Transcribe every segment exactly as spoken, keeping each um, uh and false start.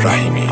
رحیمی.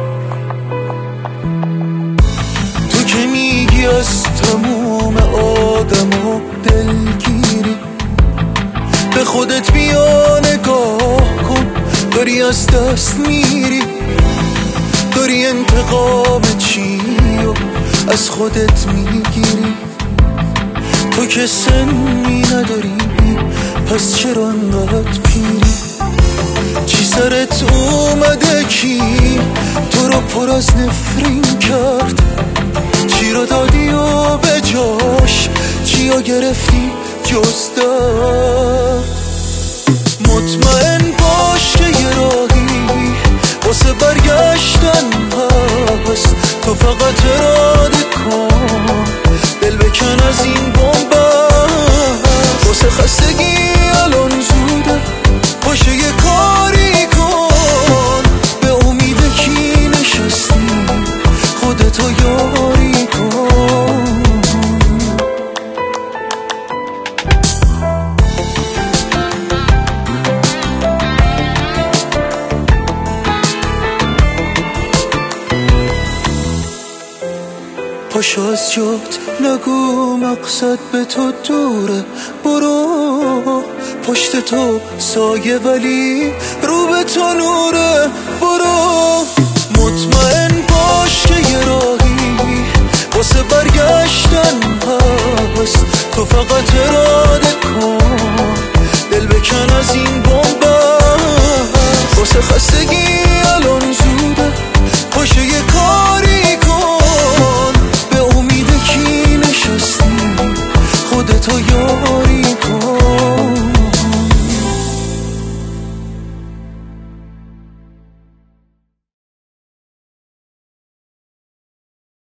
تو که میگی از تموم آدم و دلگیری، به خودت بیا نگاه کن، داری از دست میری، داری انتقام چی و از خودت میگیری. تو که سنی نداری پس چرا انقدر پیری؟ چی سرت اومده کی تو رو پر از نفرین کرد؟ چی رو دادی و به جاش چی رو گرفتی جز درد؟ مطمئن باش که یه راهی واسه برگشتن هست، تو فقط اراده کن، دل بکن از این بنبست. واسه خستگی الان زوده، باشه یه کاری کن، به امید کی نشستی خودتو یاری کن. پاشو از جات نگو مقصد به تو دوره، برو پشت تو سایه ولی رو به تو نوره، برو. مطمئن باش که یه راهی واسه برگشتن هست، تو فقط اراده کن، دل بکن از این بنبست. واسه خستگی الان زوده، پاشو یه کاری کن، به امید کی نشستی خودتو یاری کن.